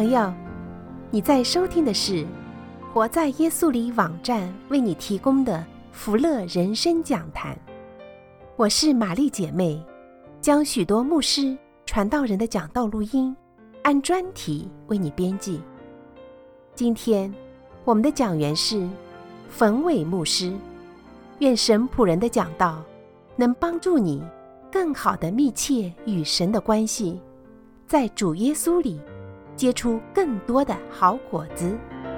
朋友，你在收听的是活在耶稣里网站为你提供的福乐人生讲坛。我是玛丽姐妹，将许多牧师传道人的讲道录音按专题为你编辑。今天我们的讲员是冯伟牧师，愿神仆人的讲道能帮助你更好地密切与神的关系，在主耶稣里结出更多的好果子。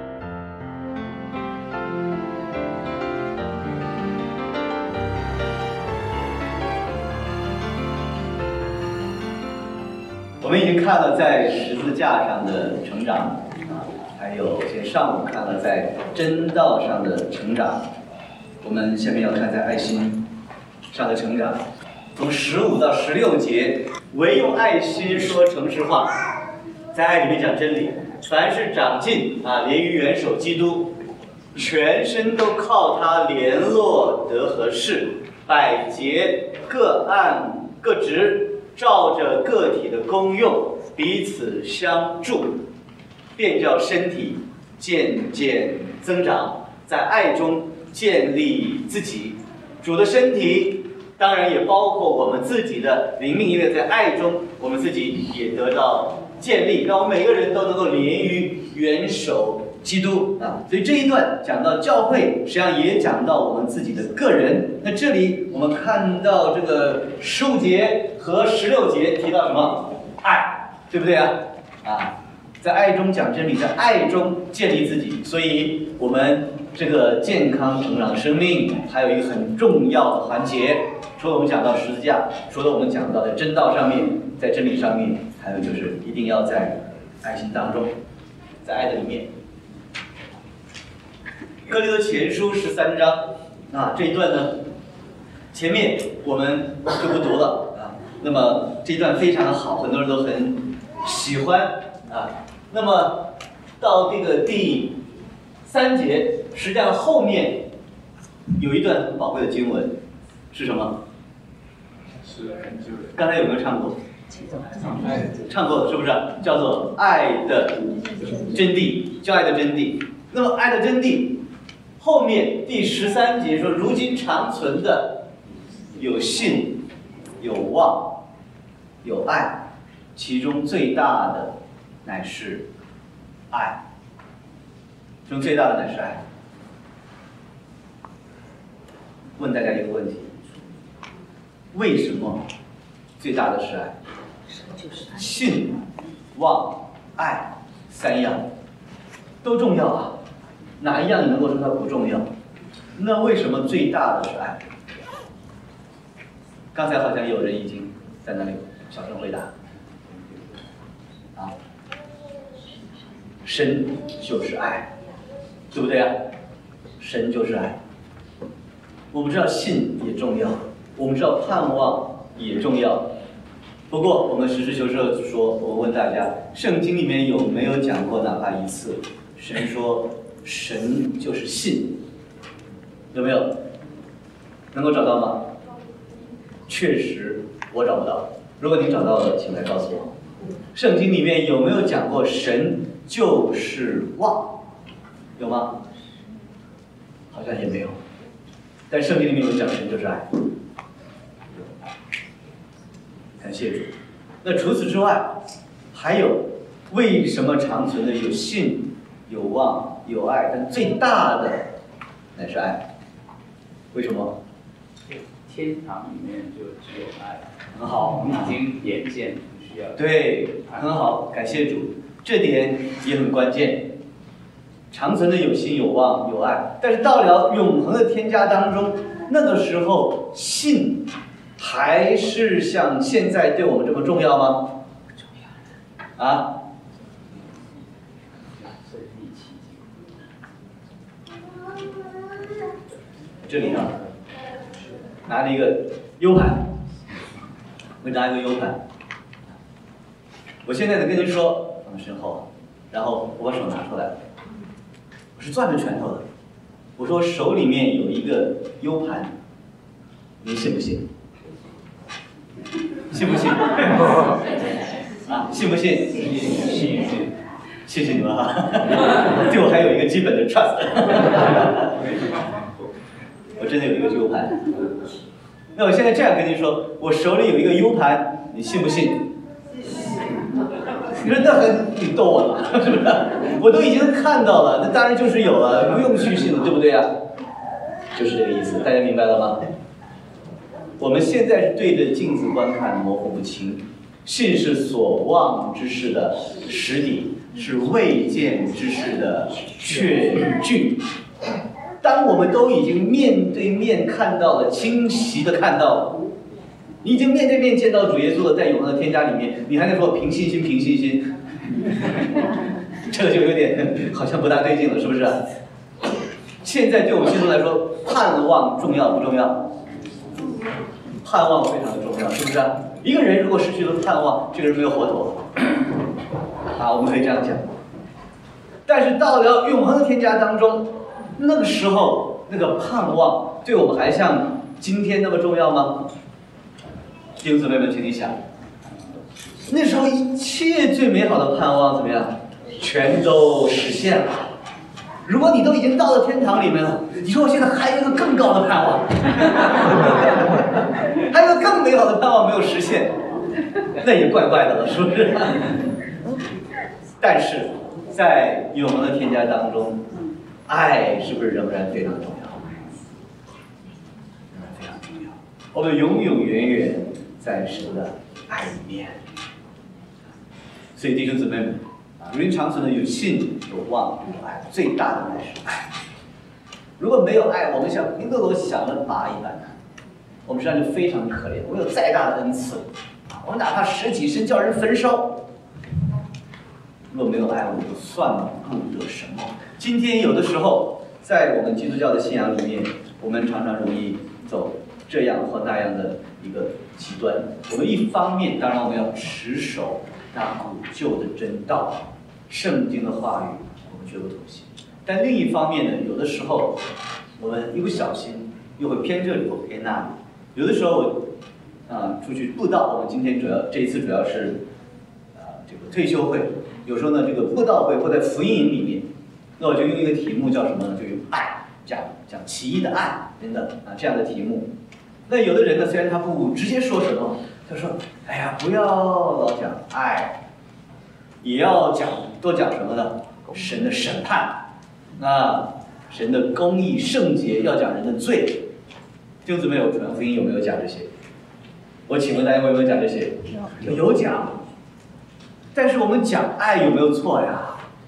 我们已经看了在十字架上的成长还有今天上午看了在真道上的成长，我们下面要看在爱心上的成长。从15到16节，唯用爱心说诚实话，在爱里面讲真理，凡是长进连于元首基督，全身都靠他联络得合适，百节各按各职，照着个体的功用彼此相助，便叫身体渐渐增长，在爱中建立自己。主的身体当然也包括我们自己的灵命，因为在爱中我们自己也得到建立，让我们每个人都能够连于元首基督所以这一段讲到教会，实际上也讲到我们自己的个人。那这里我们看到这个15节和16节提到什么？爱，对不对在爱中讲真理，在爱中建立自己。所以我们这个健康成长生命还有一个很重要的环节，除了我们讲到十字架，除了我们讲到的真道上面，在真理上面，还有就是一定要在爱心当中，在爱的里面。哥林多前书13章这一段呢，前面我们就不读了那么这一段非常的好，很多人都很喜欢那么到这个第3节，实际上后面有一段很宝贵的经文，是什么？刚才有没有唱过？唱过的是不是？叫做爱的真谛，叫爱的真谛。那么爱的真谛后面第13节说，如今长存的有信、有望、有爱，其中最大的乃是爱。其中最大的乃是爱。问大家一个问题：为什么最大的是爱？信、望、爱3样都重要哪一样你能够说它不重要？那为什么最大的是爱？刚才好像有人已经在那里小声回答神就是爱，对不对神就是爱。我们知道信也重要，我们知道盼望也重要。不过我们实事求是地说，我问大家，圣经里面有没有讲过哪怕一次神说神就是信？有没有？能够找到吗？确实我找不到，如果您找到了请来告诉我。圣经里面有没有讲过神就是望？有吗？好像也没有。但圣经里面有讲神就是爱，感谢主。那除此之外，还有为什么长存的有信、有望、有爱，但最大的乃是爱？为什么？ 天堂里面就只有爱。 很好， 已经眼见，不需要。 对，很好，感谢主，这点也很关键。长存的有信、有望、有爱，但是到了永恒的天家当中，那个时候信还是像现在对我们这么重要吗？ 不重要这里拿了一个 U 盘，我拿一个 U 盘。我现在跟您说，放身后，然后我把手拿出来，我是攥着拳头的。我说手里面有一个 U 盘，您信不信？信不信？信不信？信。 谢谢你们哈，对我还有一个基本的 trust。我真的有一个 U 盘。那我现在这样跟您说，我手里有一个 U 盘，你信不信？你说那你逗我了，是不是？我都已经看到了，那当然就是有了，不用去信了，对不对呀？就是这个意思，大家明白了吗？我们现在是对着镜子观看，模糊不清。信是所望之事的实底，是未见之事的确据。当我们都已经面对面看到了，清晰的看到了，你已经面对面见到主耶稣了，在永恒的天家里面，你还能说凭信心，凭信心？这个就有点好像不大对劲了，是不是？现在对我们信徒来说，盼望重要不重要？盼望非常的重要，是不是？一个人如果失去了盼望，这个人没有活头啊，我们可以这样讲。但是到了永恒的天家当中，那个时候那个盼望对我们还像今天那么重要吗？弟兄姊妹们，请你想，那时候一切最美好的盼望怎么样？全都实现了。如果你都已经到了天堂里面了，你说我现在还有一个更高的盼望，还有一个更美好的盼望没有实现，那也怪怪的了，是不是？但是在永恒的天家当中，爱是不是仍然非常重要？仍然非常重要。我们永永远远在神的爱里面。所以弟兄姊妹们，如今长存的有信、有望、有爱，最大的乃是爱。如果没有爱，我们像俄罗响的拔一般的，我们实际上就非常可怜。我们有再大的恩赐，我们哪怕实体身叫人焚烧，如果没有爱，我们就算不得什么。今天有的时候，在我们基督教的信仰里面，我们常常容易走这样或那样的一个极端。我们一方面，当然我们要持守那古旧的真道，圣经的话语，我们绝不妥协。但另一方面呢，有的时候我们一不小心又会偏这里或偏那里。有的时候出去布道，我们今天这一次主要是这个退休会。有时候呢，这个布道会或在福音营里面，那我就用一个题目叫什么呢？就用爱，讲奇异的爱等等这样的题目。那有的人呢，虽然他不直接说什么，他说：“哎呀，不要老讲爱，也要多讲什么呢？神的审判，神的公义圣洁，要讲人的罪。”弟兄姊妹，有传福音有没有讲这些？我请问大家有没有讲这些？有讲。但是我们讲爱有没有错呀？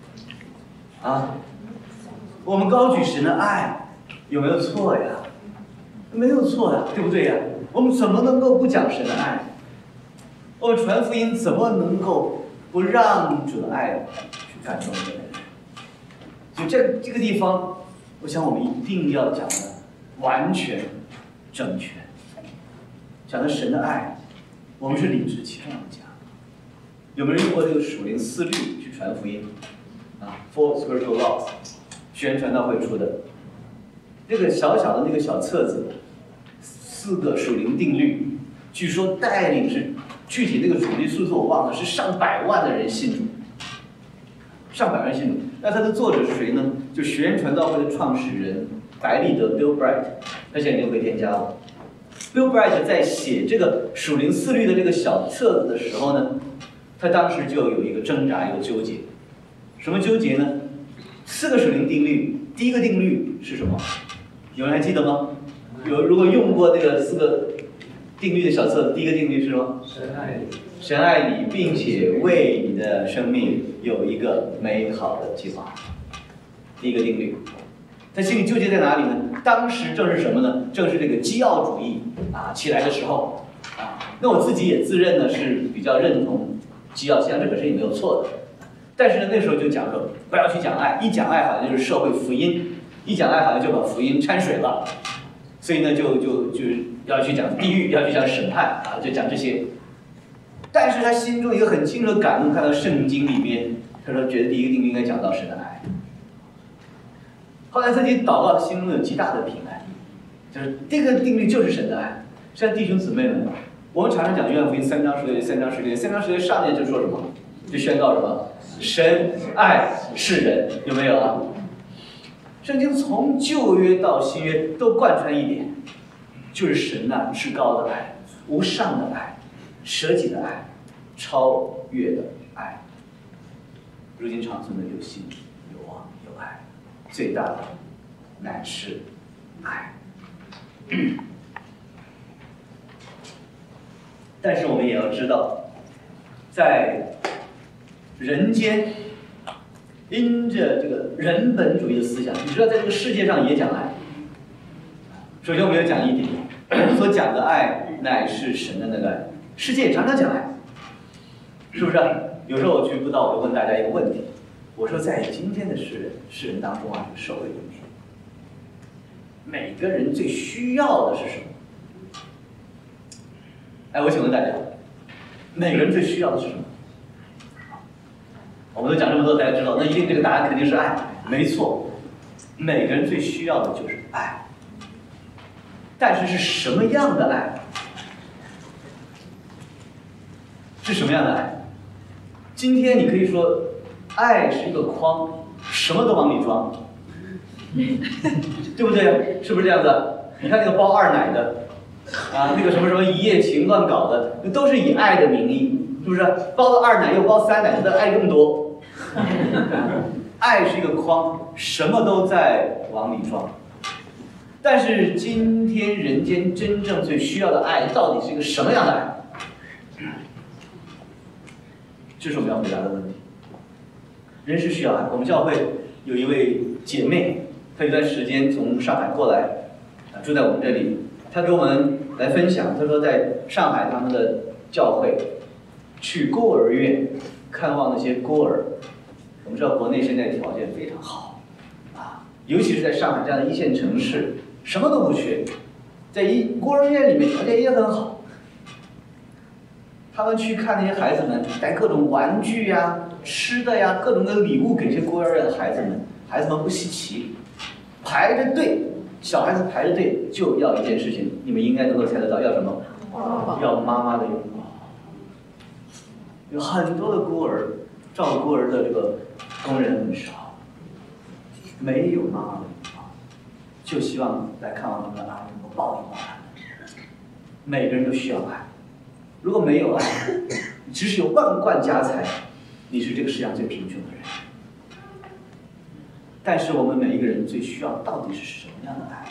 我们高举神的爱有没有错呀？没有错呀，对不对呀？我们怎么能够不讲神的爱？我们传福音怎么能够不让主的爱去感动人？就这个地方，我想我们一定要讲的完全正确，讲的神的爱，我们是理直气壮的讲。有没有人用过这个属灵4律去传福音？Four Spiritual Laws， 宣传道会出的，这个小小的那个小册子，4个属灵定律，据说带领是具体那个主力数字我忘了，是上百万的人信主，上百万信主。那它的作者是谁呢？就宣传道会的创始人白立德 Bill Bright， 他现在已经回天家了。Bill Bright 在写这个属灵4律的这个小册子的时候呢，他当时就有一个挣扎，一个纠结。什么纠结呢？4个属灵定律，第一个定律是什么？有人还记得吗？如果用过这个4个定律的小册子，第一个定律是什么？神爱你，并且为你的生命有一个美好的计划。第一个定律，他心里纠结在哪里呢？当时正是什么呢？正是这个基要主义起来的时候那我自己也自认呢是比较认同基要信仰，这本身也没有错的。但是呢，那时候就讲说不要去讲爱，一讲爱好像就是社会福音，一讲爱好像就把福音掺水了，所以呢就要去讲地狱，要去讲审判就讲这些。但是他心中有一个很清楚的感动，看到圣经里面，他说觉得第一个定律应该讲到神的爱。后来自己祷告，心中有极大的平安，就是这个定律就是神的爱。像弟兄姊妹们，我们常常讲约翰福音3章16节，3章16节上面就说什么？ 就宣告什么？神爱世人，有没有啊？圣经从旧约到新约都贯穿一点，就是神呐至高的爱、无上的爱、舍己的爱、超越的爱。如今长存的有信、有望、有爱，最大的乃是爱。但是我们也要知道，在人间，因着这个人本主义的思想，你知道，在这个世界上也讲爱。首先，我们要讲一点，我们所讲的爱乃是神的那个爱，世界也常常讲爱，是不是？有时候我去布道，我就问大家一个问题，我说，在今天的世人当中啊，社会里面，每个人最需要的是什么？哎，我请问大家，每个人最需要的是什么？我们都讲这么多，大家知道，那一定这个答案肯定是爱，没错。每个人最需要的就是爱，但是是什么样的爱？是什么样的爱？今天你可以说，爱是一个筐，什么都往里装，对不对？是不是这样子？你看那个包二奶的。那个什么什么一夜情乱搞的，都是以爱的名义，是不是？包了二奶又包三奶，那爱更多。爱是一个筐，什么都在往里装。但是今天人间真正最需要的爱，到底是一个什么样的爱？这是我们要回答的问题。人是需要爱。我们教会有一位姐妹，她有段时间从上海过来，住在我们这里。他给我们来分享，他说在上海他们的教会去孤儿院看望那些孤儿。我们知道国内现在条件非常好尤其是在上海这样的一线城市，什么都不缺，在孤儿院里面条件也很好。他们去看那些孩子们，带各种玩具呀、吃的呀、各种的礼物给这些孤儿院的孩子们，孩子们不稀奇，排着队。小孩子排着队就要一件事情，你们应该能够猜得到，要什么？要妈妈的拥抱。有很多的孤儿，照顾孤儿的这个工人很少，没有妈妈的拥抱，就希望来看望他们的阿姨能够抱一抱他们。每个人都需要爱，如果没有爱，即使有万贯家财，你是这个世界上最贫穷的人。但是我们每一个人最需要到底是什么样的爱？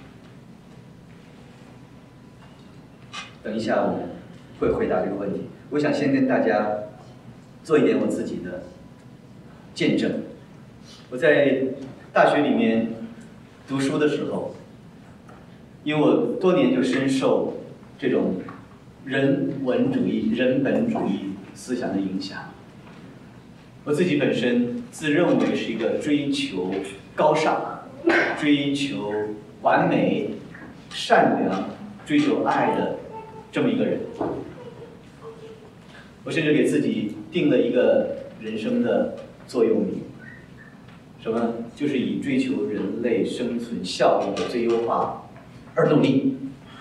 等一下我们会回答这个问题。我想先跟大家做一点我自己的见证。我在大学里面读书的时候，因为我多年就深受这种人文主义、人本主义思想的影响。我自己本身自认为是一个追求高尚、追求完美、善良、追求爱的这么一个人。我甚至给自己定了一个人生的座右铭，什么呢？就是以追求人类生存效益的最优化而努力。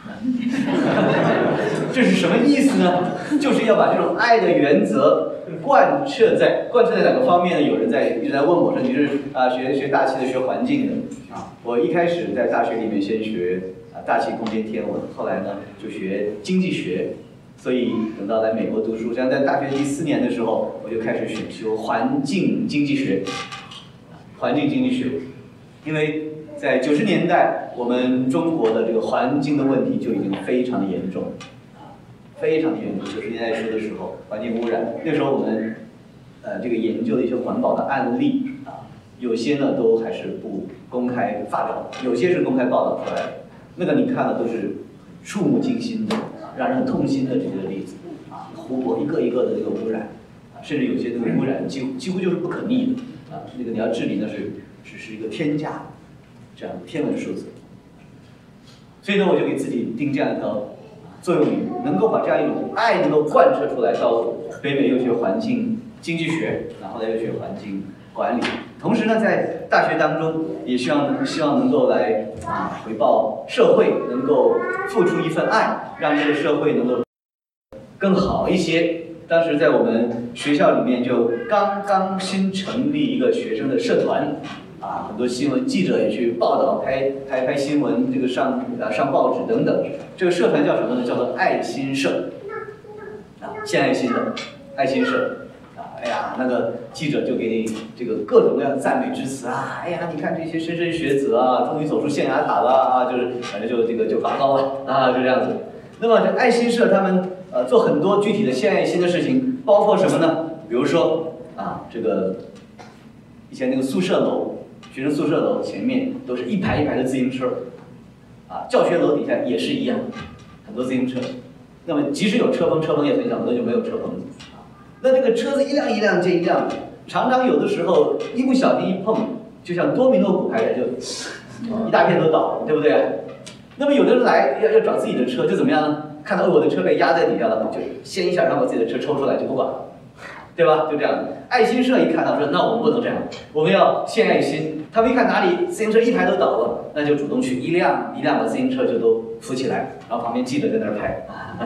这是什么意思呢？就是要把这种爱的原则贯彻在哪个方面呢？有人一直在问我说：“你是学大气的，学环境的我一开始在大学里面先学大气空间天文，后来呢就学经济学，所以等到来美国读书，像在大学第4年的时候，我就开始选修环境经济学。环境经济学，因为在90年代，我们中国的这个环境的问题就已经非常的严重，非常的严重。90年代初的时候，环境污染，那时候我们这个研究的一些环保的案例有些呢都还是不公开发表，有些是公开报道出来的。那个你看了都是触目惊心的，让人很痛心的这个例子湖泊一个一个的这个污染甚至有些这个污染几乎就是不可逆的那个你要治理呢是一个天价，这样天文数字。所以呢，我就给自己定这样一条座右铭，能够把这样一种爱能够贯彻出来。到北美又学环境经济学，然后又学环境管理，同时呢，在大学当中也希望能够来回报社会，能够付出一份爱，让这个社会能够更好一些。 当时在我们学校里面就刚刚新成立一个学生的社团，啊，很多新闻记者也去报道、拍新闻，这个上报纸等等。这个社团叫什么呢？叫做爱心社，啊，献爱心的爱心社。哎呀，那个记者就给你这个各种各样的赞美之词啊！哎呀，你看这些莘莘学子啊，终于走出象牙塔了啊！就是反正就这个就拔高了啊，就这样子。那么这爱心社他们做很多具体的献爱心的事情，包括什么呢？比如说啊，这个以前那个宿舍楼，学生宿舍楼前面都是一排一排的自行车，啊，教学楼底下也是一样，很多自行车。那么即使有车棚，车棚也很小，那就没有车棚。那这个车子一辆一辆接一辆，常常有的时候一不小心一碰，就像多米诺骨牌的，就一大片都倒了，对不对？那么有的人来要找自己的车，就怎么样呢？看到我的车被压在底下了，就先一下让我自己的车抽出来就不管了，对吧？就这样。爱心社一看到说，那我们不能这样，我们要献爱心。他们一看哪里自行车一排都倒了，那就主动去一辆一辆的自行车就都扶起来，然后旁边记者在那儿拍，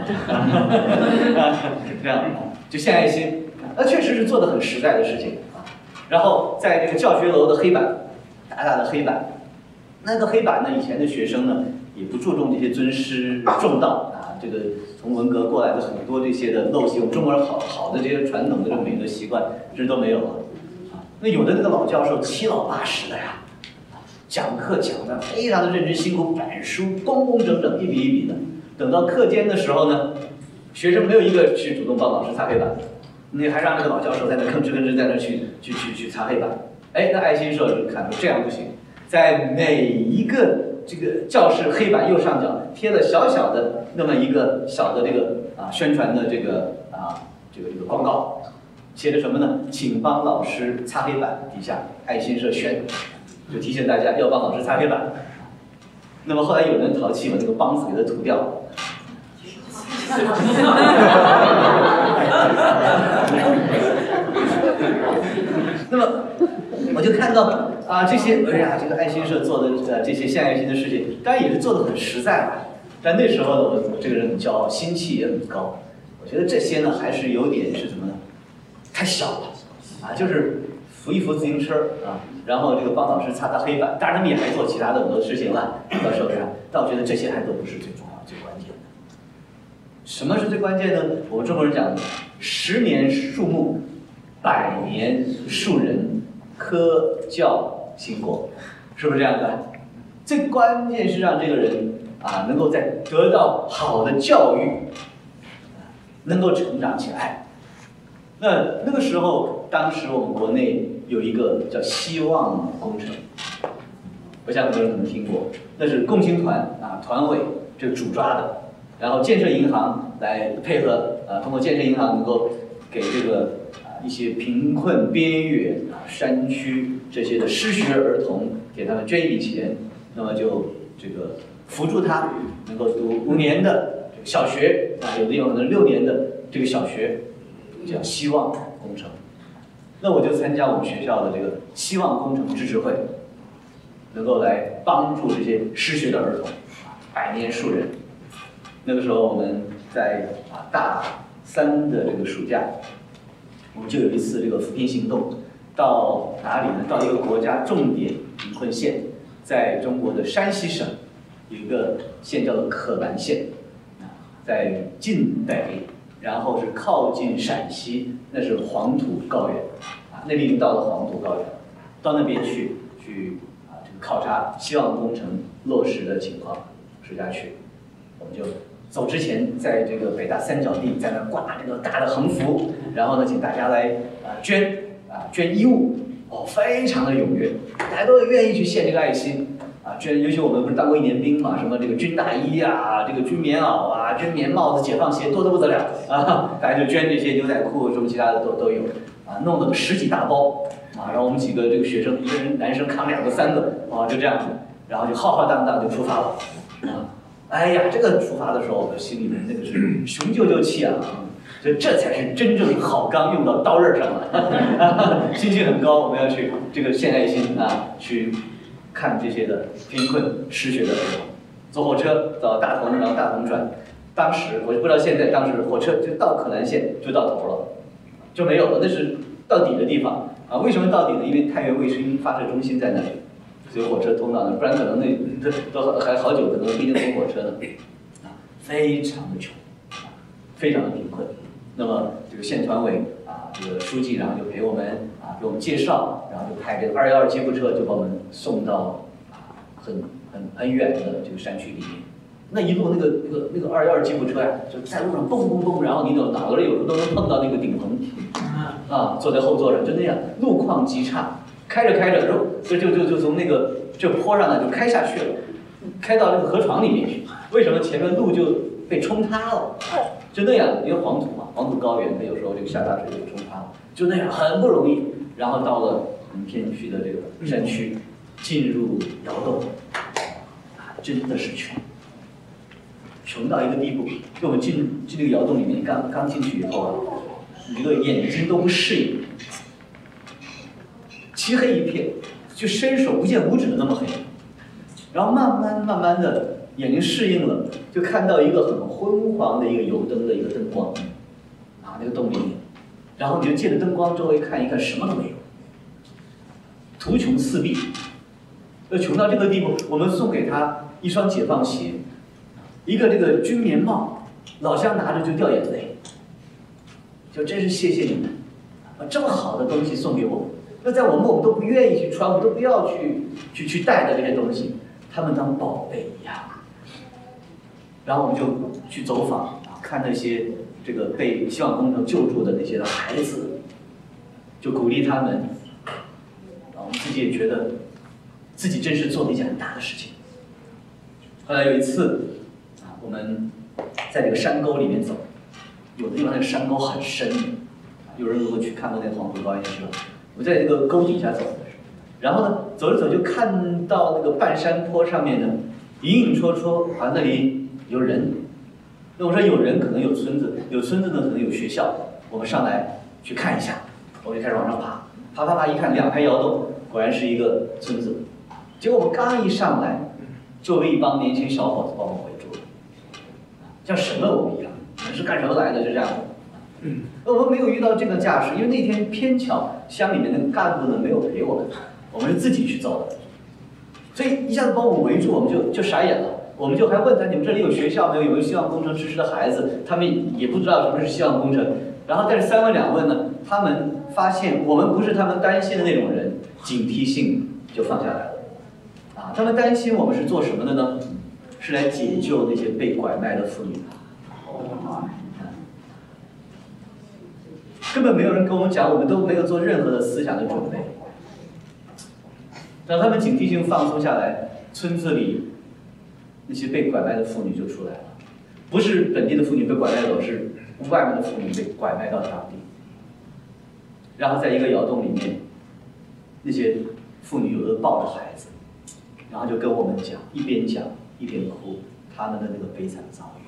这样。就献爱心，那确实是做的很实在的事情啊。然后在这个教学楼的黑板，大大的黑板，那个黑板呢，以前的学生呢也不注重这些尊师重道啊，这个从文革过来的很多这些的陋习，我们中国人好的这些传统的这个美德习惯，这都没有了啊。那有的那个老教授七老八十的呀，讲课讲的非常的认真辛苦，板书工工整整，一笔一笔的。等到课间的时候呢，学生没有一个去主动帮老师擦黑板，你还让那个老教授在那吭哧吭哧在那去擦黑板。哎，那爱心社就看出这样不行，在每一个这个教室黑板右上角贴了小小的那么一个小的这个宣传的这个广告，写的什么呢？请帮老师擦黑板，底下爱心社宣，就提醒大家要帮老师擦黑板。那么后来有人淘气，把那个帮字给它涂掉了。那么我就看到这些哎呀，这个爱心社做的这些献爱心的事情，当然也是做的很实在了。但那时候呢，我这个人很骄傲，心气也很高。我觉得这些呢，还是有点是什么呢？太小了就是扶一扶自行车然后这个帮老师擦擦黑板。当然他们也还做其他的很多事情了，到社会上。但我觉得这些还都不是最重要、最关键的。什么是最关键呢？我们中国人讲10年树木，100年树人，科教兴国，是不是这样的？最关键是让这个人能够在得到好的教育，能够成长起来。那个时候，当时我们国内有一个叫希望工程，我想很多人可能听过，那是共青团团委这个主抓的，然后建设银行来配合通过建设银行能够给这个一些贫困边缘山区这些的失学儿童，给他们捐一笔钱，那么就这个辅助他能够读5年的这个小学有的有可能6年的这个小学，叫希望工程。那我就参加我们学校的这个希望工程支持会，能够来帮助这些失学的儿童，100年树人。那个时候我们在大3的这个暑假，我们就有一次这个扶贫行动，到哪里呢？到一个国家重点贫困县，在中国的山西省有一个县叫做可兰县，在晋北，然后是靠近陕西，那是黄土高原那里已经到了黄土高原，到那边去这个考察希望工程落实的情况，暑假去，我们就走之前在这个北大3角地在那挂这个大的横幅，然后呢请大家来捐衣物，非常的踊跃，大家都愿意去献这个爱心捐，尤其我们不是当过1年兵嘛，什么这个军大衣这个军棉袄捐棉帽子、解放鞋多得不得了大家就捐这些牛仔裤什么其他的都有弄了个10几大包然后我们几个这个学生，一个人男生扛2个3个就这样子，然后就浩浩荡荡就出发了哎呀，这个出发的时候，我心里面那个是雄赳赳气所以这才是真正好钢用到刀刃上了心情很高，我们要去这个献爱心去看这些的贫困失学的儿童，坐火车到大同，然后大同转当时我就不知道现在，当时火车就到可南线就到头了，就没有了，那是到底的地方啊。为什么到底呢？因为太原卫星发射中心在那里，所以火车通到那，不然可能那都还好久，可能不一定通火车呢。啊，非常的穷，非常的贫困。那么这个县团委啊，这个书记，然后就陪我们啊，给我们介绍，然后就派这个212接驳车就把我们送到啊很远的这个山区里面。那一路那个212接驳车呀，就在路上蹦蹦蹦，然后你脑子里有时候都能碰到那个顶棚，啊，坐在后座上就那样，路况极差，开着开着，就从那个这坡上呢就开下去了，开到那个河床里面去。为什么前面路就被冲塌了？就那样，因为黄土嘛，黄土高原，它有时候这个下大水就冲塌了，就那样很不容易。然后到了很偏僻的这个山区，进入窑洞，啊，真的是穷到一个地步。就我们进这个窑洞里面，刚进去以后啊，你这个眼睛都不适应，漆黑一片，就伸手不见五指的那么黑。然后慢慢的眼睛适应了，就看到一个很昏黄的一个油灯的一个灯光，啊，那个洞里面，然后你就借着灯光周围看一看，什么都没有，图穷四壁。穷到这个地步，我们送给他一双解放鞋，一个这个军棉帽，老乡拿着就掉眼泪，就真是谢谢你们，把这么好的东西送给我们。那在我们都不愿意去穿，我们都不要去带的这些东西，他们当宝贝一样。然后我们就去走访，看那些这个被希望工程救助的那些的孩子，就鼓励他们。然后我们自己也觉得自己真是做了一件很大的事情。后来有一次啊，我们在这个山沟里面走，有的地方那个山沟很深，有人如果去看过那个黄土高原是吧？我在这个沟底下走的时候，然后呢，走着走就看到那个半山坡上面呢，隐隐绰绰啊，那里有人。那我说有人可能有村子，有村子呢可能有学校，我们上来去看一下。我们就开始往上爬，一看2排窑洞，果然是一个村子。结果我们刚一上来，周围一帮年轻小伙子把我们围住了，像审问我们一样，你们是干什么来的？就这样的。我们没有遇到这个架势，因为那天偏巧乡里面的干部呢没有陪我们，我们是自己去走的，所以一下子把我们围住，我们就傻眼了。我们就还问他，你们这里有学校没有？有没有希望工程支持的孩子？他们也不知道什么是希望工程。然后但是3问2问呢，他们发现我们不是他们担心的那种人，警惕性就放下来了。啊，他们担心我们是做什么的呢？是来解救那些被拐卖的妇女的。根本没有人跟我们讲，我们都没有做任何的思想的准备。当他们警惕性放松下来，村子里那些被拐卖的妇女就出来了，不是本地的妇女被拐卖走，是外面的妇女被拐卖到当地。然后在一个窑洞里面，那些妇女有的抱着孩子，然后就跟我们讲，一边讲一边哭，他们的那个悲惨遭遇。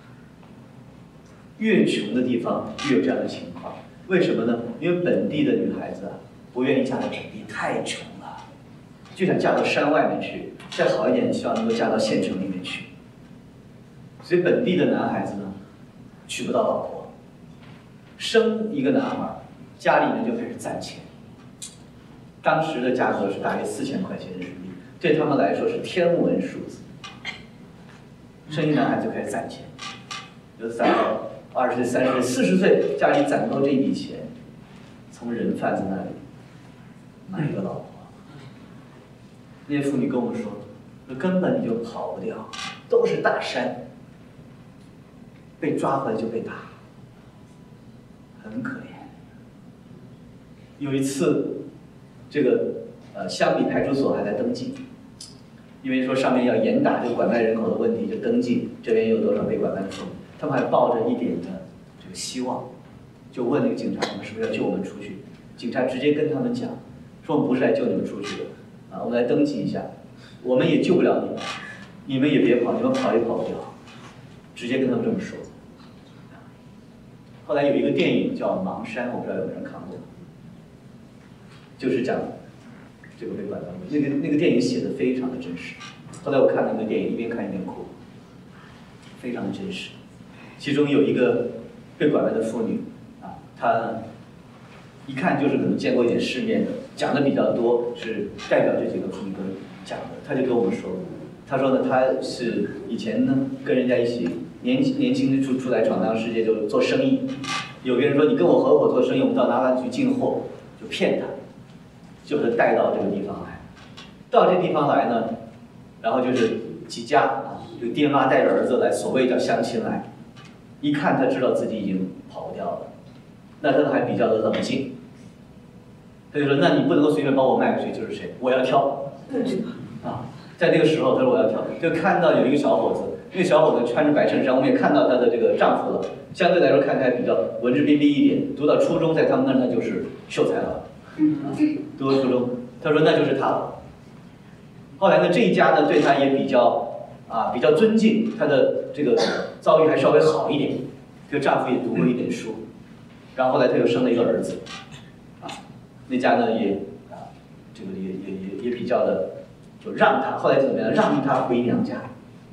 越穷的地方越有这样的情况，为什么呢？因为本地的女孩子啊，不愿意嫁到本地，太穷了，就想嫁到山外面去，再好一点，希望能够嫁到县城里面去。所以本地的男孩子呢，娶不到老婆，生一个男孩，家里面就开始攒钱。当时的价格是大约4000块钱人民币，对他们来说是天文数字。生一男孩就开始攒钱，有的攒到20岁、30岁、40岁，家里攒够这一笔钱，从人贩子那里买一个老婆。那些妇女跟我们说，根本你就跑不掉，都是大山，被抓回来就被打，很可怜。有一次，这个乡里派出所还在登记，因为说上面要严打这个拐卖人口的问题，就登记这边有多少被拐卖的妇女。他们还抱着一点的这个希望，就问那个警察，你们是不是要救我们出去？警察直接跟他们讲，说我们不是来救你们出去的，啊，我们来登记一下，我们也救不了你们，你们也别跑，你们跑也跑不掉，直接跟他们这么说。后来有一个电影叫《盲山》，我不知道有没有人看过，就是讲这个被拐卖，那个电影写的非常的真实。后来我看那个电影，一边看一边哭，非常的真实。 其中有一个被拐卖的妇女啊，她一看就是可能见过一点世面的，讲的比较多，是代表这几个妇女跟讲的。她就跟我们说，她说呢，她是以前呢跟人家一起年轻出来闯荡世界，就做生意。有个人说你跟我合伙做生意，我们到哪里去进货，就骗他，就把他带到这个地方来。到这地方来呢，然后就是几家啊，有爹妈带着儿子来，所谓叫相亲来。一看他知道自己已经跑不掉了，那他还比较的冷静。他就说：“那你不能够随便把我卖过去，就是谁？我要挑。”啊，在那个时候，他说我要挑，就看到有一个小伙子，那个小伙子穿着白衬衫，我们也看到他的这个丈夫了，相对来说看起来比较文质彬彬一点。读到初中，在他们那儿那就是秀才了。读到初中，他说那就是他了。后来呢，这一家呢对他也比较尊敬，他的这个遭遇还稍微好一点，这个丈夫也读过一点书，然后后来他又生了一个儿子，啊，那家呢这个也比较的，就让他后来怎么样，让他回娘家，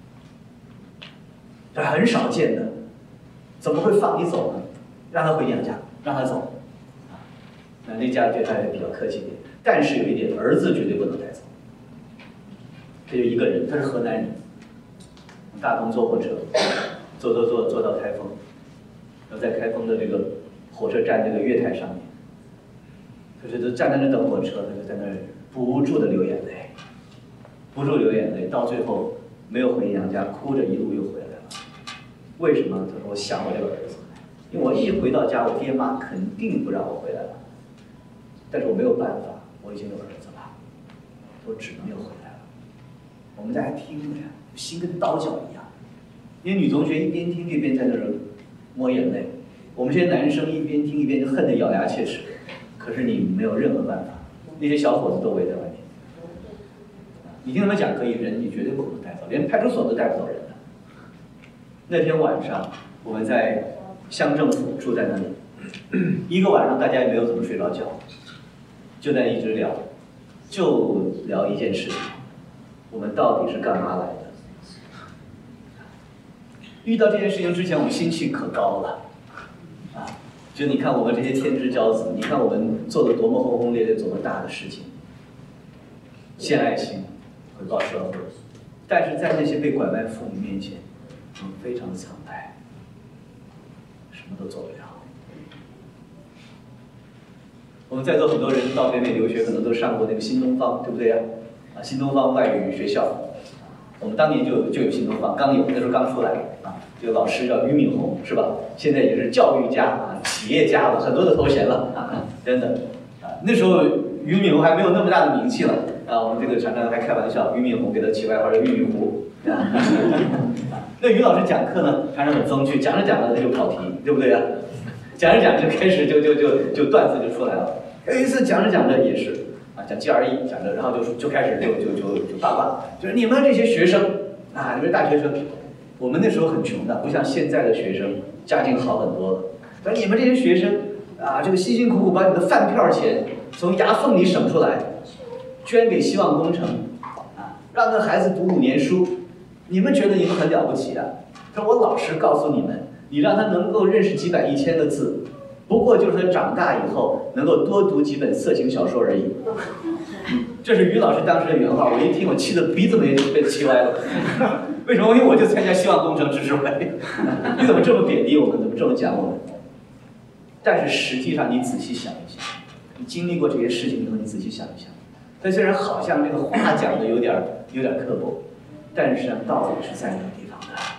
这很少见的，怎么会放你走呢？让他回娘家，让他走，啊，那家对他也比较客气一点，但是有一点，儿子绝对不能带走。他就一个人，他是河南人，大东坐火车，坐到开封，然后在开封的这个火车站这个月台上面，他就站在那等火车，他就在那儿不住的流眼泪，不住流眼泪，到最后没有回娘家，哭着一路又回来了。为什么？他说我想我这个儿子，因为我一回到家，我爹妈肯定不让我回来了，但是我没有办法，我已经有儿子了，我只能又回来了。我们大家听着呀，心跟刀绞一样。因为女同学一边听一边在那儿抹眼泪，我们这些男生一边听一边就恨得咬牙切齿。可是你没有任何办法，那些小伙子都围在外面。你听他们讲可以，人你绝对不可能带走，连派出所都带不走人的。那天晚上我们在乡政府住在那里，一个晚上大家也没有怎么睡着觉，就在一直聊，就聊一件事情。我们到底是干嘛来的？遇到这件事情之前，我们心气可高了，啊，就你看我们这些天之骄子，你看我们做了多么轰轰烈烈、多么大的事情，献爱心，回报社会，但是在那些被拐卖妇女面前，我们非常的苍白，什么都做不了。我们在座很多人到北美留学，可能都上过那个新东方，对不对呀？新东方外语学校，我们当年就有新东方，那时候刚出来啊。这个老师叫俞敏洪，是吧？现在也是教育家啊，企业家了，很多的头衔了啊，真的啊。那时候俞敏洪还没有那么大的名气了啊。我们这个常常还开玩笑，俞敏洪给他起外号叫俞敏洪。那俞老师讲课呢，常常很风趣，讲着讲着他就跑题，对不对啊？讲着讲着开始就段子就出来了。有一次讲着讲着也是。讲 GRE 讲着，然后就开始就八卦，就是你们这些学生啊，你们大学生，我们那时候很穷的，不像现在的学生家境好很多了。但你们这些学生啊，这个辛辛苦苦把你的饭票钱从牙缝里省出来，捐给希望工程啊，让那孩子读5年书，你们觉得你们很了不起啊？可我老实告诉你们，你让他能够认识几百1000个字。不过就是他长大以后能够多读几本色情小说而已。这是俞老师当时的原话，我一听我气得鼻子被气歪了。为什么？因为我就参加希望工程知识会。你怎么这么贬低我们？怎么这么讲我们？但是实际上你仔细想一想，你经历过这些事情以后，你仔细想一想，它虽然好像这个话讲的有点刻薄，但是呢，道理是在那个地方的。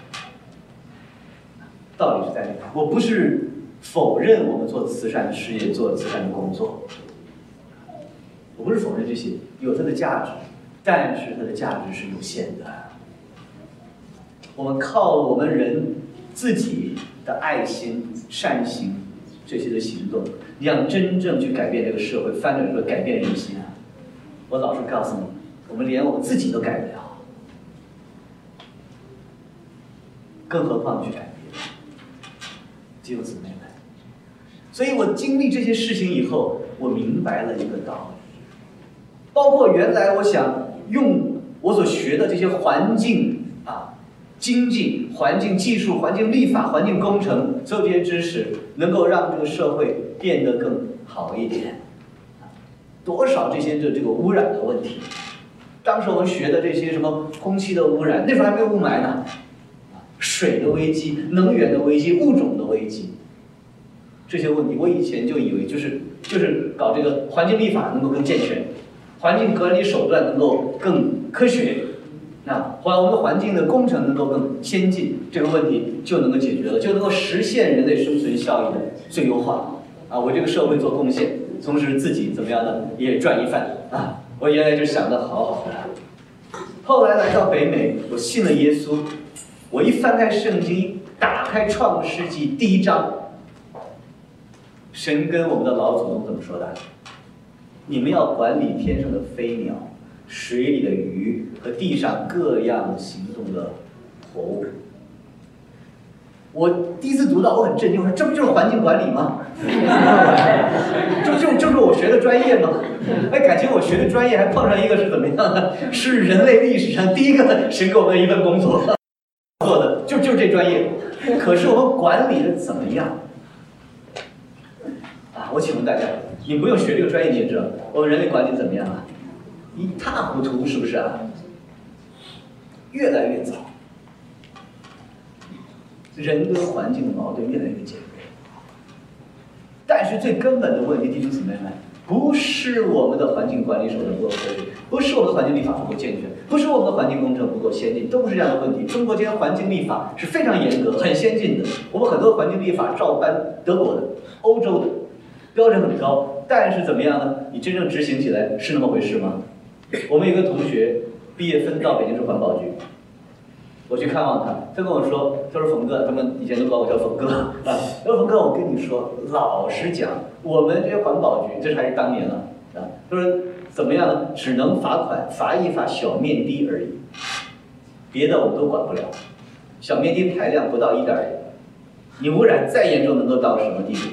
道理是在那个，我不是。否认我们做慈善的事业，做慈善的工作，我不是否认这些有它的价值，但是它的价值是有限的。我们靠我们人自己的爱心、善行这些的行动，你想真正去改变这个社会，翻转说改变人心啊！我老实告诉你，我们连我们自己都改不了，更何况去改变弟兄姊妹们。所以我经历这些事情以后，我明白了一个道理，包括原来我想用我所学的这些环境啊， 经济、环境技术、环境立法、环境工程，所有这些知识能够让这个社会变得更好一点。多少这些这个污染的问题，当时我们学的这些什么空气的污染，那时候还没有雾霾呢，水的危机、能源的危机、物种的危机，这些问题我以前就以为就是搞这个环境立法能够更健全，环境管理手段能够更科学，那我们的环境的工程能够更先进，这个问题就能够解决了，就能够实现人类生存效益的最优化啊！为这个社会做贡献，同时自己怎么样呢？也赚一番啊！我原来就想得好好的，后来来到北美，我信了耶稣，我一翻开圣经，打开创世纪第1章，神跟我们的老祖宗怎么说的？你们要管理天上的飞鸟、水里的鱼和地上各样行动的活物。我第一次读到，我很震惊，我说这不就是环境管理吗？就是我学的专业吗？哎，感情我学的专业还碰上一个是怎么样的？是人类历史上第一个神给我们的一份工作做的，就这专业。可是我们管理的怎么样？啊，我请问大家，你不用学这个专业，你也知道我们人类管理怎么样啊？一塌糊涂，是不是啊？越来越糟。人跟环境的矛盾越来越尖锐，但是最根本的问题，弟兄姊妹们，不是我们的环境管理手段不够科学，不是我们的环境立法不够健全，不是我们的环境工程不够先进，都不是这样的问题。中国今天环境立法是非常严格、很先进的，我们很多环境立法照搬德国的、欧洲的，标准很高，但是怎么样呢？你真正执行起来是那么回事吗？我们有个同学毕业分到北京市环保局。我去看望他，他跟我说：“他说冯哥，他们以前都管我叫冯哥啊。他说冯哥，我跟你说，老实讲，我们这些环保局，这还是当年了啊。他说怎么样呢？只能罚款，罚一罚小面的而已，别的我们都管不了。小面的排量不到1.0，你污染再严重能够到什么地步？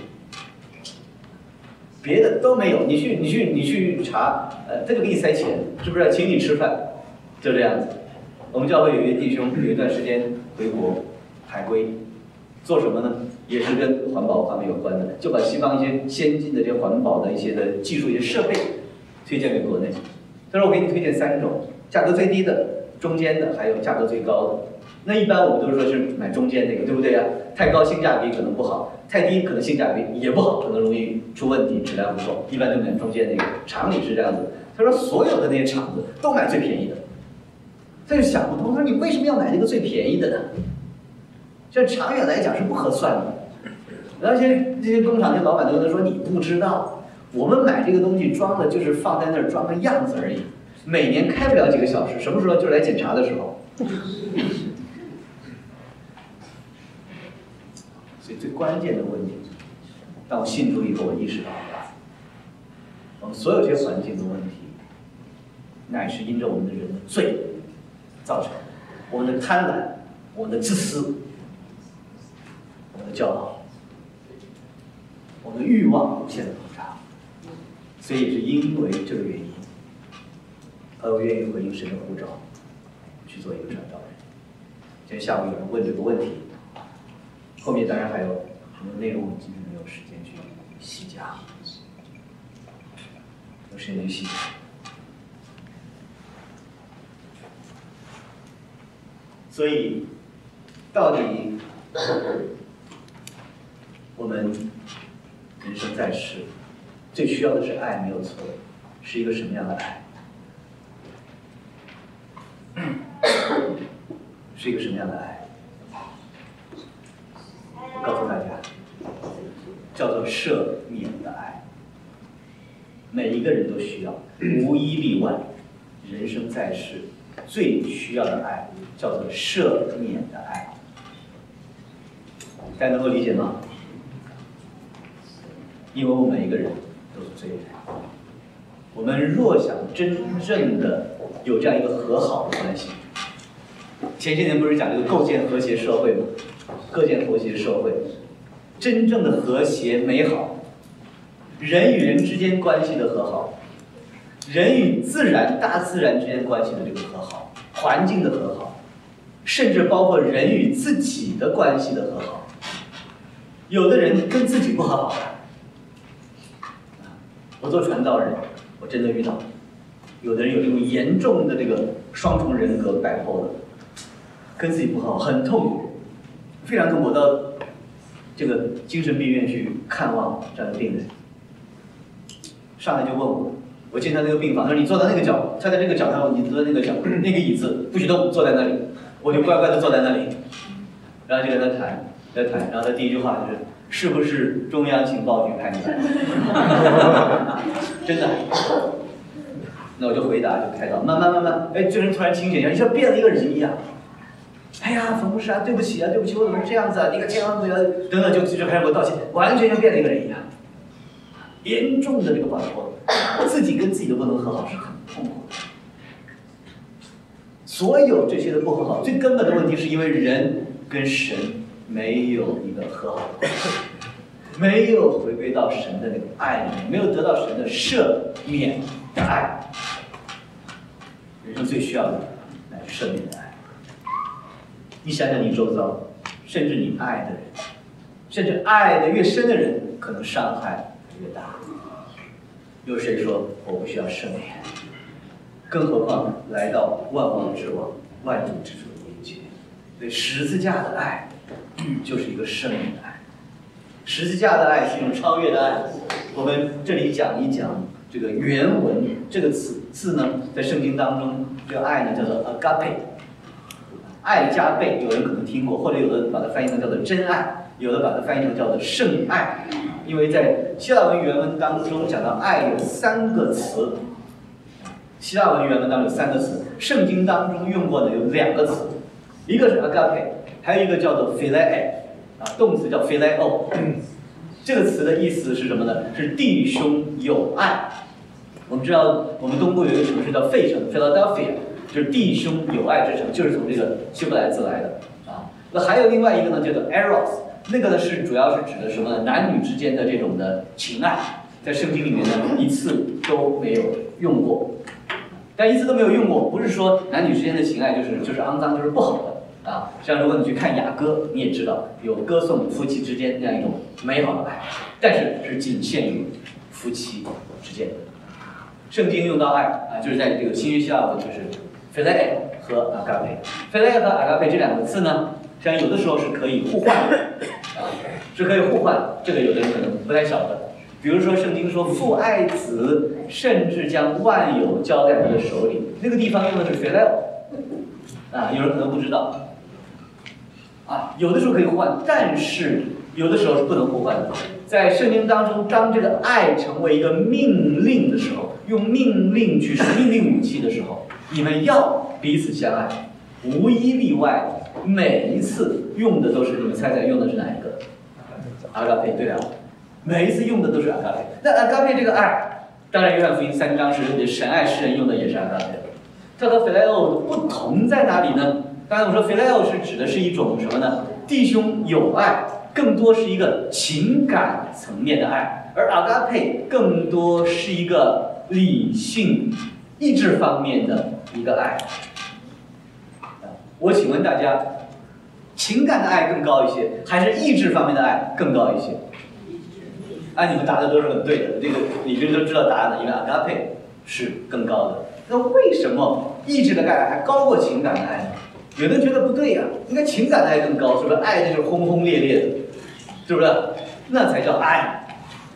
别的都没有。你去查，他就给你塞钱，是不是？请你吃饭，就这样子。”我们教会有一个弟兄，有一段时间回国海归，做什么呢？也是跟环保方面有关的，就把西方一些先进的这些环保的一些的技术、一些设备推荐给国内。他说我给你推荐3种，价格最低的、中间的，还有价格最高的。那一般我们都说是买中间那个，对不对呀？太高性价比可能不好，太低可能性价比也不好，可能容易出问题，质量不够。一般就买中间那个，厂里是这样子。他说所有的那些厂子都买最便宜的。他就想不通，他说你为什么要买这个最便宜的呢？这长远来讲是不合算的。而且这些工厂的老板都跟他说，你不知道，我们买这个东西装的就是放在那儿装个样子而已，每年开不了几个小时，什么时候就来检查的时候。所以最关键的问题，当我信主以后，我意识到了，我们所有这些环境的问题，乃是因着我们的人的罪造成，我们的贪婪，我们的自私，我们的骄傲，我们的欲望无限的膨胀，所以也是因为这个原因，而我愿意回应神的呼召，去做一个传道人。今天下午有人问这个问题，后面当然还有很多内容，我们今天没有时间去细讲，有时间去细讲。所以，到底我们人生在世，最需要的是爱，没有错，是一个什么样的爱？是一个什么样的爱？我告诉大家，叫做赦免的爱。每一个人都需要，无一例外。人生在世，最需要的爱叫做赦免的爱。大家能够理解吗？因为我们每一个人都是罪人，我们若想真正的有这样一个和好的关系，前些年不是讲这个构建和谐社会吗？构建和谐社会，真正的和谐美好，人与人之间关系的和好，人与自然、大自然之间关系的这个和好，环境的和好， 甚至包括人与自己的关系的和好。有的人跟自己不和好的，我做传道人，我真的遇到，有的人有这种严重的这个双重人格摆脱的，跟自己不和好，很痛苦，非常痛苦。到这个精神病院去看望这样的病人，上来就问我。我进他那个病房，他说你坐在那个角，他在这个角上，你坐在那个角，那个椅子不许动，坐在那里，我就乖乖的坐在那里，然后就跟他谈，然后他第一句话就是是不是中央情报局派你来？真的，那我就回答就开导，慢慢，哎，这人突然清醒一下，像变了一个人一样。哎呀，冯牧师啊，对不起，我怎么是这样子啊？你可千万不要等等，就开始给我道歉，完全像变了一个人一样。严重的这个摆脱，自己跟自己的不能和好是很痛苦的。所有这些的不和好，最根本的问题是因为人跟神没有一个和好的关系，没有回归到神的那个爱里面，没有得到神的赦免的爱。人生最需要的乃是赦免的爱。你想想你周遭，甚至你爱的人，甚至爱的越深的人，可能伤害越大。有谁说我不需要赦免？更何况来到万王之王、万主之主的面前，对十字架的爱，就是一个赦免的爱。十字架的爱是一种超越的爱。我们这里讲一讲这个原文这个字呢，在圣经当中，这个爱呢叫做 agape， 爱加倍，有人可能听过，或者有的把它翻译成叫做真爱，有的把它翻译成叫做圣爱。因为在希腊文原文当中讲到爱有3个词，希腊文原文当中有3个词，圣经当中用过的有2个词，一个是 agape， 还有一个叫做 philia， 动词叫 phileo。这个词的意思是什么呢？是弟兄友爱。我们知道，我们东部有一个城市叫费城 （Philadelphia）， 就是弟兄友爱之城，就是从这个希伯来字来的啊。那还有另外一个呢，叫做 eros。那个呢是主要是指的什么呢？男女之间的这种的情爱，在圣经里面呢一次都没有用过。但一次都没有用过，不是说男女之间的情爱就是肮脏，就是不好的啊。像如果你去看雅歌，你也知道有歌颂夫妻之间那样一种美好的爱，但是是仅限于夫妻之间。圣经用到爱啊，就是在这个新约希腊文就是 philia 和 agape。philia 和 agape 这2个字呢，实际上有的时候是可以互换的，是可以互换。这个有的人可能不太晓得。比如说圣经说父爱子，甚至将万有交在他的手里，那个地方用的是 phileo， 有人可能不知道。有的时候可以互换，但是有的时候是不能互换的。在圣经当中，当这个爱成为一个命令的时候，用命令去使命令语气的时候，你们要彼此相爱，无一例外。每一次用的都是，你们猜猜用的是哪一个？阿嘎佩，对啊，每一次用的都是阿嘎佩。那阿嘎佩这个爱，当然约翰福音3章是神爱世人用的也是阿嘎佩。它和 phileo 的不同在哪里呢？当然我说 phileo 是指的是一种什么呢？弟兄友爱，更多是一个情感层面的爱，而阿嘎佩更多是一个理性、意志方面的一个爱。我请问大家，情感的爱更高一些，还是意志方面的爱更高一些？你们答的都是很对的，这个你们都知道答案的，因为阿嘎佩是更高的。那为什么意志的爱还高过情感的爱呢？有的人觉得不对呀，应该情感的爱更高，是不是？爱的就是轰轰烈烈的，是不是？那才叫爱。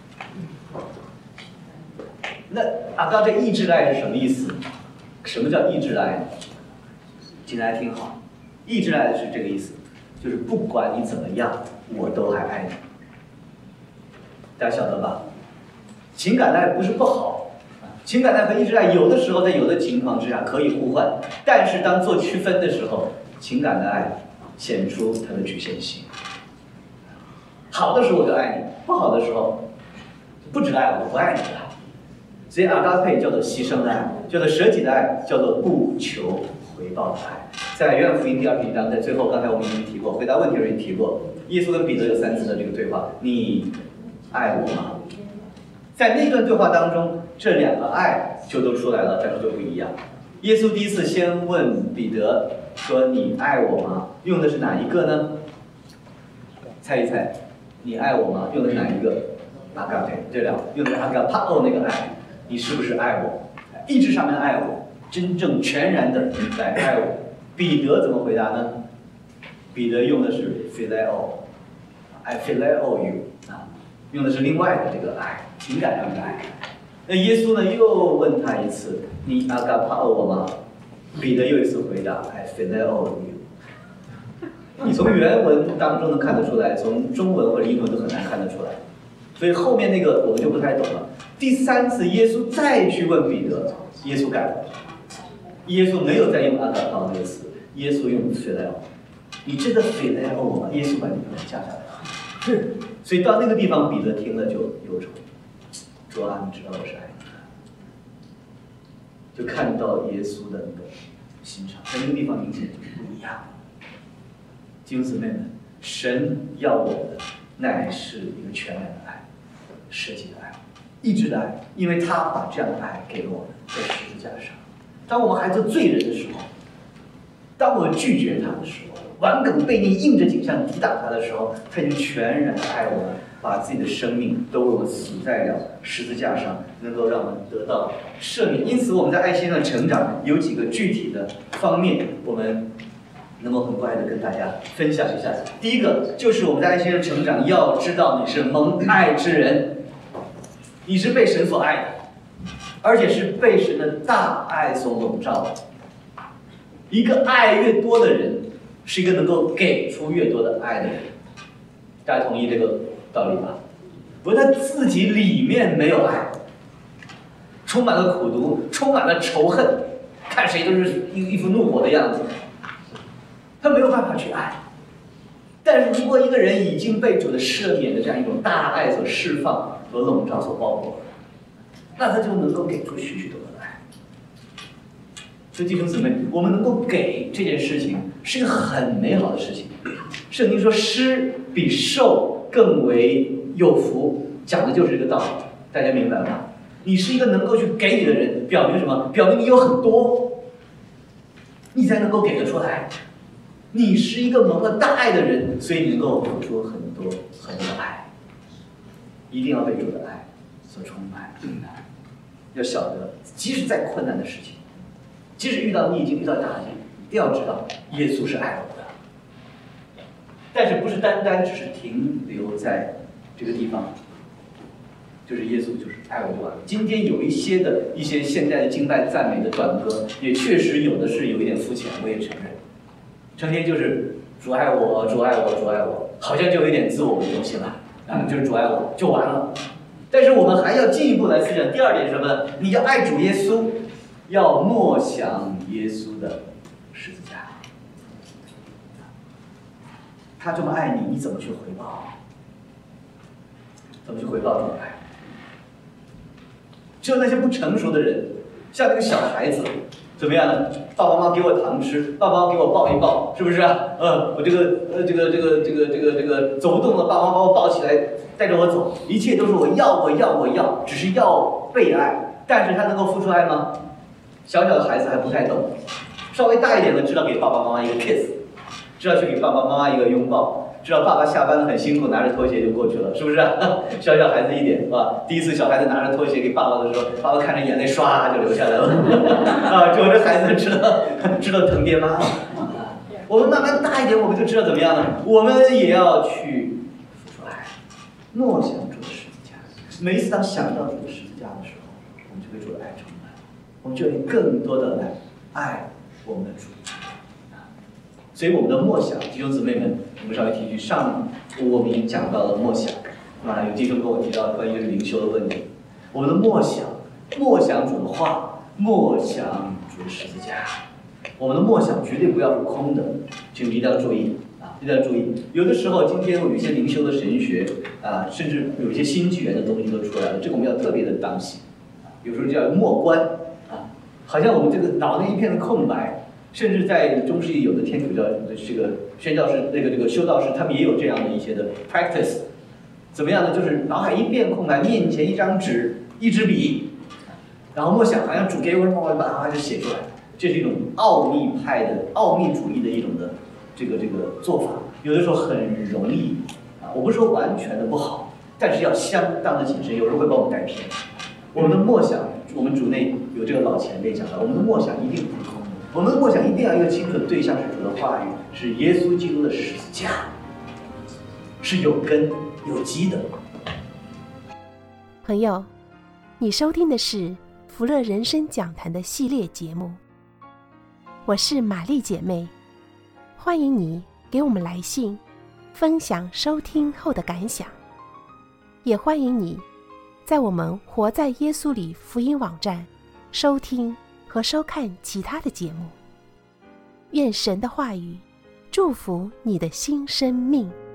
那阿嘎佩意志的爱是什么意思？什么叫意志的爱呢？请大家听好，意志爱的是这个意思，就是不管你怎么样，我都还爱你。大家晓得吧？情感的爱不是不好，情感的爱和意志爱有的时候在有的情况之下可以互换，但是当做区分的时候，情感的爱显出它的局限性。好的时候我就爱你，不好的时候不只爱我，不爱你了。所以阿嘎佩叫做牺牲的爱，叫做舍己的爱，叫做不求回报的爱。在约翰福音第2章，在最后，刚才我们已经提过，回答问题的时候已经提过，耶稣跟彼得有3次的这个对话，你爱我吗？在那段对话当中，这2个爱就都出来了，但是就不一样。 耶稣第一次先问彼得说：“你爱我吗？”用的是哪一个呢？猜一猜，你爱我吗？用的是哪一个？阿嘎佩，对了，用的是阿嘎帕欧那个爱，你是不是爱我？意志上面的爱我，真正全然的来爱我。彼得怎么回答呢？彼得用的是 phileo，I phileo you 啊，用的是另外的这个爱，情感上的爱。那耶稣呢又问他一次：“你阿嘎帕欧我吗？”彼得又一次回答 ：“I phileo you。”你从原文当中能看得出来，从中文或者英文都很难看得出来，所以后面那个我们就不太懂了。第三次耶稣再去问彼得，耶稣改了，耶稣没有再用阿嘎帕那个词，耶稣用 phileo。你真的 phileo我吗？耶稣把你降下来了。是，所以到那个地方，彼得听了就忧愁。主啊，你知道我是爱你的，就看到耶稣的那个心肠，在那个地方明显就不一样。弟兄姊妹们，神要我们的乃是一个全然的爱，舍己的爱，一直的爱，因为他把这样的爱给了我们，在十字架上。当我们还做罪人的时候，当我们拒绝他的时候，顽梗悖逆，硬着颈项抵挡他的时候，他已经全然的爱我们，把自己的生命都为我们死在了十字架上，能够让我们得到赦免。因此，我们在爱心上成长有几个具体的方面，我们能够很快的跟大家分享一下。第一个就是我们在爱心上成长，要知道你是蒙爱之人，你是被神所爱的，而且是被神的大爱所笼罩的。一个爱越多的人，是一个能够给出越多的爱的人。大家同意这个道理吧？不过他自己里面没有爱，充满了苦毒，充满了仇恨，看谁都是一副怒火的样子，他没有办法去爱。但是如果一个人已经被主的赦免的这样一种大爱所释放、所笼罩、所包裹，那他就能够给出许许多多的爱。所以弟兄姊妹，我们能够给这件事情是一个很美好的事情。圣经说施比受更为有福，讲的就是这个道理，大家明白吗？你是一个能够去给予的人，表明什么？表明你有很多，你才能够给得出来。你是一个蒙了大爱的人，所以你能够付出很多很多的爱。一定要被主的爱所充满。要晓得，即使再困难的事情，即使你已经遇到打击，一定要知道耶稣是爱我的。但是不是单单只是停留在这个地方，就是耶稣就是爱我就完了。今天有一些现在的敬拜赞美的短歌，也确实有的是有一点肤浅，我也承认。成天就是主爱我，主爱我，主爱我，好像就有一点自我为中心了，就是主爱我就完了。但是我们还要进一步来思想。第二点是什么呢？你要爱主耶稣，要默想耶稣的十字架。他这么爱你，你怎么去回报？怎么去回报这种爱？只有那些不成熟的人，像那个小孩子，怎么样呢？爸爸妈妈给我糖吃，爸爸妈妈给我抱一抱，是不是啊？我这个走不动了，爸爸把我抱起来，带着我走，一切都是我要，只是要被爱。但是他能够付出爱吗？小小的孩子还不太懂，稍微大一点的知道给爸爸妈妈一个 kiss， 知道去给爸爸妈妈一个拥抱，知道爸爸下班了很辛苦，拿着拖鞋就过去了，是不是啊？小孩子一点是吧？第一次小孩子拿着拖鞋给爸爸的时候，爸爸看着眼泪唰就流下来了，就这孩子知道疼爹妈。我们慢慢大一点，我们就知道怎么样呢？我们也要去付出爱，默想主的十字架。每一次当想到主的十字架的时候，我们就被主的爱充满，我们就会更多的来爱我们的主。所以我们的默想，弟兄姊妹们，我们稍微提一句，上午我们已经讲到了默想，有弟兄跟我提到关于这个灵修的问题。我们的默想主的话，默想主的十字架。我们的默想绝对不要是空的，请一定要注意一定要注意。有的时候，今天有一些灵修的神学甚至有一些新纪元的东西都出来了，这个我们要特别的当心。有时候叫默观好像我们这个脑袋一片的空白。甚至在中世纪有的天主教这个宣教士这个修道士，他们也有这样的一些的 practice。怎么样呢？就是脑海一片空白，面前一张纸，一支笔，然后默想，好像主给我什么，我把它就写出来。 这是一种奥秘派的奥秘主义的一种的这个做法，有的时候很容易啊。我不是说完全的不好，但是要相当的谨慎，有人会把我们带偏。我们的默想，我们主内有这个老前辈讲的，我们的默想一定不空，我们的默想一定要一个清楚的对象是主的话语，是耶稣基督的十字架，是有根有基的。 朋友，你收听的是福乐人生讲坛的系列节目，我是玛丽姐妹，欢迎你给我们来信，分享收听后的感想，也欢迎你在我们活在耶稣里福音网站收听和收看其他的节目。愿神的话语祝福你的新生命。